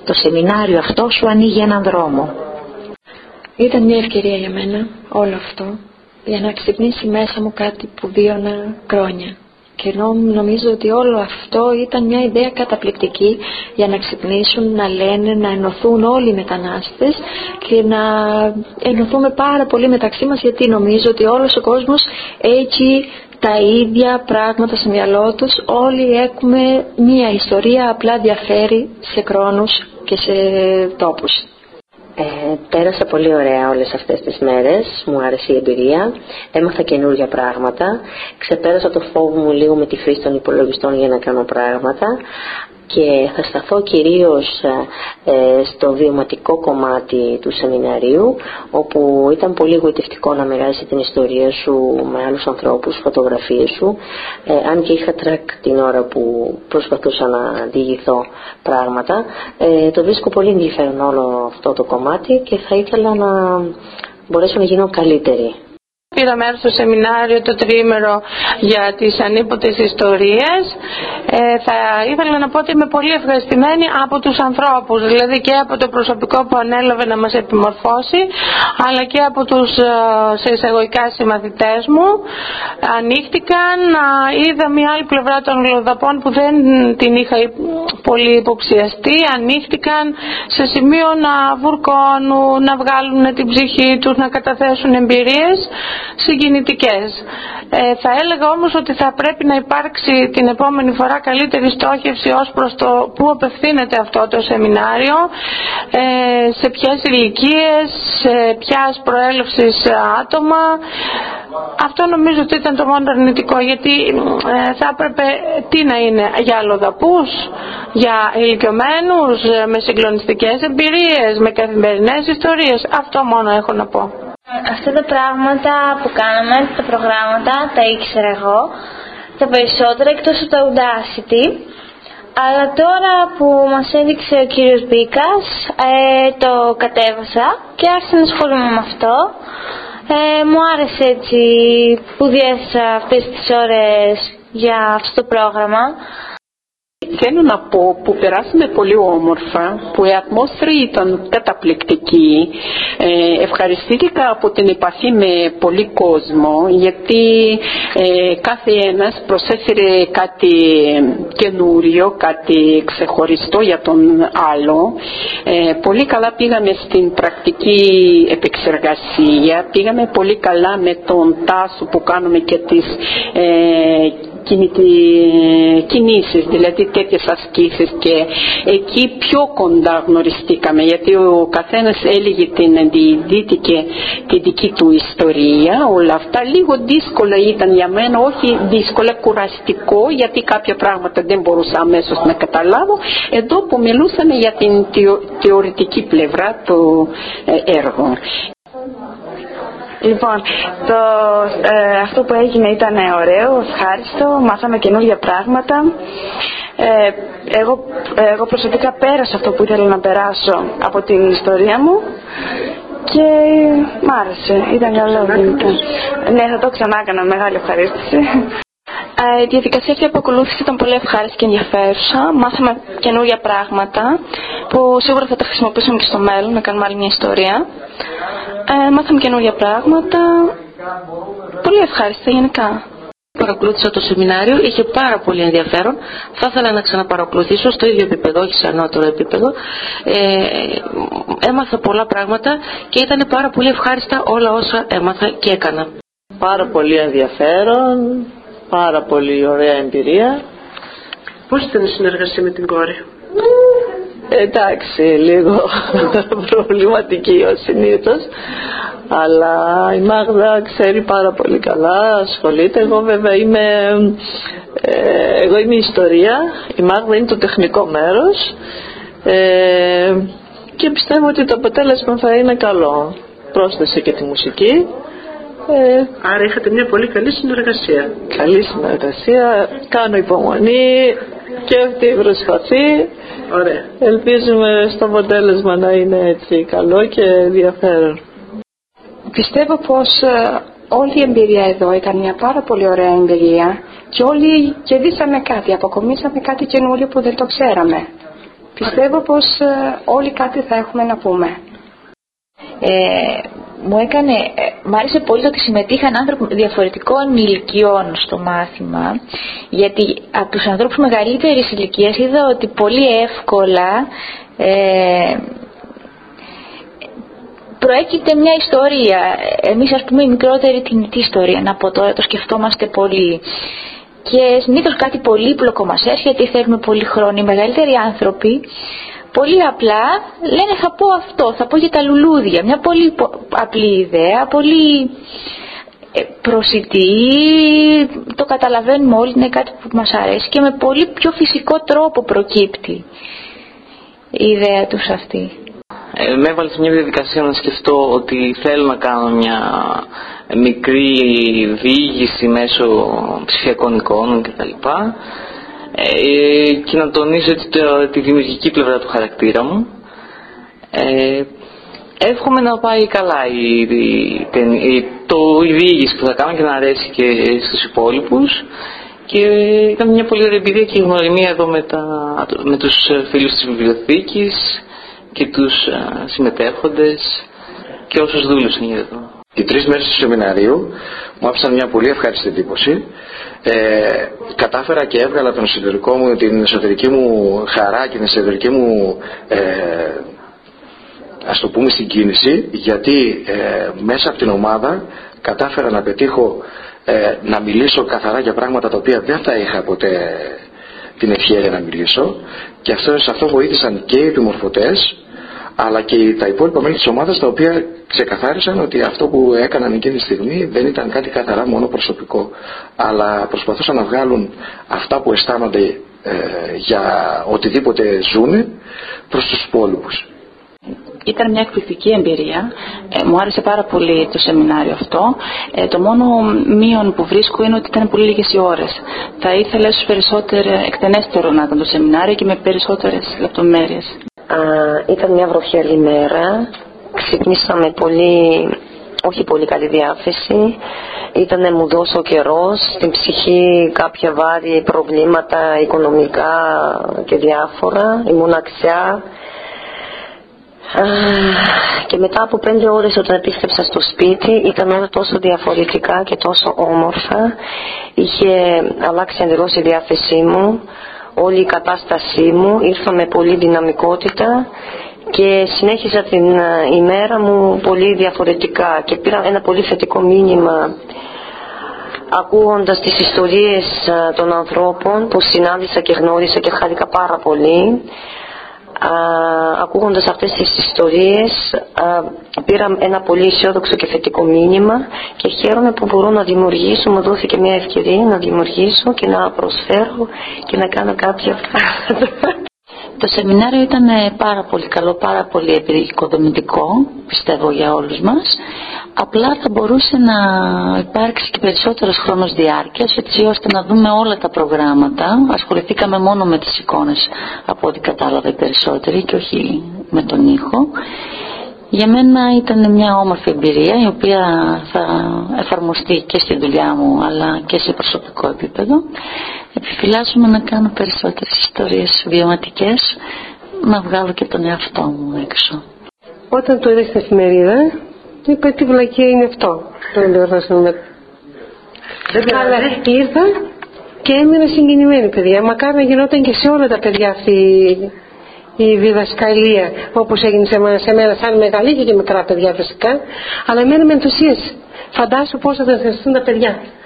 Το σεμινάριο αυτό σου ανοίγει έναν δρόμο. Ήταν μια ευκαιρία για μένα όλο αυτό, για να ξυπνήσει μέσα μου κάτι που βίωνα χρόνια. Και νομίζω ότι όλο αυτό ήταν μια ιδέα καταπληκτική για να ξυπνήσουν, να λένε, να ενωθούν όλοι οι μετανάστες και να ενωθούμε πάρα πολύ μεταξύ μας, γιατί νομίζω ότι όλος ο κόσμος έχει τα ίδια πράγματα στο μυαλό τους. Όλοι έχουμε μια ιστορία, απλά διαφέρει σε χρόνους και σε τόπους. Πέρασα πολύ ωραία όλες αυτές τις μέρες, μου άρεσε η εμπειρία, έμαθα καινούργια πράγματα, ξεπέρασα το φόβο μου λίγο με τη χρήση των υπολογιστών για να κάνω πράγματα και θα σταθώ κυρίως στο βιωματικό κομμάτι του σεμιναρίου, όπου ήταν πολύ εγωιτευτικό να μοιράζεσαι την ιστορία σου με άλλους ανθρώπους, φωτογραφίες σου, αν και είχα τρακ την ώρα που προσπαθούσα να διηγηθώ πράγματα. Το βρίσκω πολύ ενδιαφέρον όλο αυτό το κομμάτι και θα ήθελα να μπορέσω να γίνω καλύτερη. Πήρα μέρος στο σεμινάριο το τριήμερο για τις ανίποτες ιστορίες. Θα ήθελα να πω ότι είμαι πολύ ευχαριστημένη από τους ανθρώπους, δηλαδή και από το προσωπικό που ανέλαβε να μας επιμορφώσει, αλλά και από τους σε εισαγωγικά συμμαθητές μου. Ανοίχτηκαν, είδα μια άλλη πλευρά των αλλοδαπών που δεν την είχα πολύ υποψιαστεί. Ανοίχτηκαν σε σημείο να βουρκώνουν, να βγάλουν την ψυχή τους, να καταθέσουν εμπειρίες συγκινητικές. Θα έλεγα όμως ότι θα πρέπει να υπάρξει την επόμενη φορά καλύτερη στόχευση ως προς το πού απευθύνεται αυτό το σεμινάριο, σε ποιες ηλικίες, σε ποιας προέλευσης άτομα. Αυτό νομίζω ότι ήταν το μόνο αρνητικό, γιατί θα έπρεπε τι να είναι, για αλλοδαπούς, για ηλικιωμένους, με συγκλονιστικές εμπειρίες, με καθημερινές ιστορίες. Αυτό μόνο έχω να πω. Αυτά τα πράγματα που κάναμε, τα προγράμματα, τα ήξερα εγώ, τα περισσότερα εκτός από το Audacity. Αλλά τώρα που μας έδειξε ο κύριος Μπίκας, το κατέβασα και άρχισα να ασχολούμαι με αυτό. Μου άρεσε έτσι που διέθεσα αυτές τις ώρες για αυτό το πρόγραμμα. Θέλω να πω που περάσαμε πολύ όμορφα, που η ατμόσφαιρα ήταν καταπληκτική. Ευχαριστήθηκα από την επαφή με πολύ κόσμο, γιατί κάθε ένας προσέφερε κάτι καινούριο, κάτι ξεχωριστό για τον άλλο. Πολύ καλά πήγαμε στην πρακτική επεξεργασία, πήγαμε πολύ καλά με τον τάσο που κάνουμε και τις κινήσεις, δηλαδή τέτοιες ασκήσεις, και εκεί πιο κοντά γνωριστήκαμε, γιατί ο καθένας έλεγε την διηγήθηκε τη δική του ιστορία. Όλα αυτά λίγο δύσκολα ήταν για μένα, όχι δύσκολα, κουραστικό, γιατί κάποια πράγματα δεν μπορούσα αμέσως να καταλάβω. Εδώ που μιλούσαμε για την θεωρητική πλευρά του έργου. Λοιπόν, αυτό που έγινε ήταν ωραίο, ευχάριστο, μάθαμε καινούργια πράγματα. Εγώ προσωπικά πέρασα αυτό που ήθελα να περάσω από την ιστορία μου και μ' άρεσε, ήταν καλό. Ναι, θα το ξανά έκανα, μεγάλη ευχαρίστηση. Η διαδικασία αυτή που ακολούθησε ήταν πολύ ευχάριστη και ενδιαφέρουσα. Μάθαμε καινούργια πράγματα που σίγουρα θα τα χρησιμοποιήσουμε και στο μέλλον, να κάνουμε άλλη μια ιστορία. Μάθαμε καινούργια πράγματα. Πολύ ευχάριστα γενικά. Παρακολούθησα το σεμινάριο, είχε πάρα πολύ ενδιαφέρον. Θα ήθελα να ξαναπαρακολουθήσω στο ίδιο επίπεδο, όχι σε ανώτερο επίπεδο. Έμαθα πολλά πράγματα και ήταν πάρα πολύ ευχάριστα όλα όσα έμαθα και έκανα. Πάρα πολύ ενδιαφέρον, πάρα πολύ ωραία εμπειρία. Πώς ήταν η συνεργασία με την κόρη? Εντάξει, λίγο προβληματική ως συνήθως, αλλά η Μάγδα ξέρει πάρα πολύ καλά, ασχολείται. Εγώ βέβαια είμαι η ιστορία, η Μάγδα είναι το τεχνικό μέρος, και πιστεύω ότι το αποτέλεσμα θα είναι καλό. Πρόσθεσε και τη μουσική. Άρα είχατε μια πολύ καλή συνεργασία. Καλή συνεργασία, κάνω υπομονή και αυτή προσπαθεί. Ωραία. Ελπίζουμε στο αποτέλεσμα να είναι έτσι καλό και ενδιαφέρον. Πιστεύω πως όλη η εμπειρία εδώ ήταν μια πάρα πολύ ωραία εμπειρία και όλοι κερδίσαμε κάτι, αποκομίσαμε κάτι καινούριο που δεν το ξέραμε. Πιστεύω πως όλοι κάτι θα έχουμε να πούμε. Μ' άρεσε πολύ το ότι συμμετείχαν άνθρωποι διαφορετικών ηλικιών στο μάθημα, γιατί από τους ανθρώπους μεγαλύτερης ηλικίας είδα ότι πολύ εύκολα προέκυται μια ιστορία. Εμείς, ας πούμε, οι μικρότεροι, τι ιστορία να πω τώρα, το σκεφτόμαστε πολύ. Και συνήθως κάτι πολύπλοκο μας έρχεται, θέλουμε πολύ χρόνο. Οι μεγαλύτεροι άνθρωποι πολύ απλά λένε θα πω αυτό, θα πω για τα λουλούδια. Μια πολύ απλή ιδέα, πολύ προσιτή, το καταλαβαίνουμε όλοι, είναι κάτι που μας αρέσει και με πολύ πιο φυσικό τρόπο προκύπτει η ιδέα τους αυτή. Με έβαλε σε μια διαδικασία να σκεφτώ ότι θέλω να κάνω μια μικρή διήγηση μέσω ψηφιακών εικόνων κτλ. Και να τονίσω τη δημιουργική πλευρά του χαρακτήρα μου. Εύχομαι να πάει καλά η διήγηση που θα κάνω και να αρέσει και στους υπόλοιπους. Και ήταν μια πολύ ωραία εμπειρία και η γνωριμία εδώ με τους φίλους της βιβλιοθήκης και τους συμμετέχοντες και όσους δούλεψαν για εδώ. Οι 3 μέρες του σεμιναρίου μου άφησαν μια πολύ ευχάριστη εντύπωση. Κατάφερα και έβγαλα τον εσωτερικό μου, την εσωτερική μου χαρά και την εσωτερική μου ας το πούμε συγκίνηση, γιατί μέσα από την ομάδα κατάφερα να πετύχω να μιλήσω καθαρά για πράγματα τα οποία δεν θα είχα ποτέ την ευχέρεια να μιλήσω, και σε αυτό βοήθησαν και οι επιμορφωτές αλλά και τα υπόλοιπα μέλη της ομάδας, τα οποία ξεκαθάρισαν ότι αυτό που έκαναν εκείνη τη στιγμή δεν ήταν κάτι καθαρά μόνο προσωπικό, αλλά προσπαθούσαν να βγάλουν αυτά που αισθάνονται για οτιδήποτε ζουνε προς τους υπόλοιπους. Ήταν μια εκπληκτική εμπειρία. Μου άρεσε πάρα πολύ το σεμινάριο αυτό. Το μόνο μείον που βρίσκω είναι ότι ήταν πολύ λίγες οι ώρες. Θα ήθελα ίσως περισσότερο εκτενέστερο να ήταν το σεμινάριο και με περισσότερες λεπτομέρειες. Ήταν μια βροχερή μέρα. Ξυπνήσαμε όχι πολύ καλή διάθεση. Ήτανε μουδός ο καιρός, στην ψυχή κάποια βάρη προβλήματα οικονομικά και διάφορα, η μοναξιά. Και μετά από 5 ώρες όταν επίστρεψα στο σπίτι ήταν όλα τόσο διαφορετικά και τόσο όμορφα. Είχε αλλάξει εντελώς η διάθεσή μου, όλη η κατάστασή μου, ήρθα με πολλή δυναμικότητα και συνέχιζα την ημέρα μου πολύ διαφορετικά και πήρα ένα πολύ θετικό μήνυμα ακούγοντας τις ιστορίες των ανθρώπων που συνάντησα και γνώρισα και χάρηκα πάρα πολύ. Ακούγοντας αυτές τις ιστορίες πήρα ένα πολύ αισιόδοξο και θετικό μήνυμα και χαίρομαι που μπορώ να δημιουργήσω, μου δόθηκε μια ευκαιρία να δημιουργήσω και να προσφέρω και να κάνω κάποια πράγματα. Το σεμινάριο ήταν πάρα πολύ καλό, πάρα πολύ επικοδομητικό, πιστεύω για όλους μας. Απλά θα μπορούσε να υπάρξει και περισσότερος χρόνος διάρκειας, έτσι ώστε να δούμε όλα τα προγράμματα. Ασχοληθήκαμε μόνο με τις εικόνες, από ό,τι κατάλαβα οι περισσότεροι, και όχι με τον ήχο. Για μένα ήταν μια όμορφη εμπειρία, η οποία θα εφαρμοστεί και στη δουλειά μου, αλλά και σε προσωπικό επίπεδο. Επιφυλάσσομαι να κάνω περισσότερες ιστορίες βιωματικές, να βγάλω και τον εαυτό μου έξω. Όταν το είδα στην εφημερίδα, είπα τι βλακία είναι αυτό. Αλλά ήρθα και έμεινα συγκινημένη, παιδιά. Μακάρι να γινόταν και σε όλα τα παιδιά αυτή η διδασκαλία, όπως έγινε σε μένα, σαν μεγαλύτερα και μικρά παιδιά φυσικά. Αλλά εμένα με ενθουσίασε. Φαντάσου πώς θα ενθουσιαστούν τα παιδιά.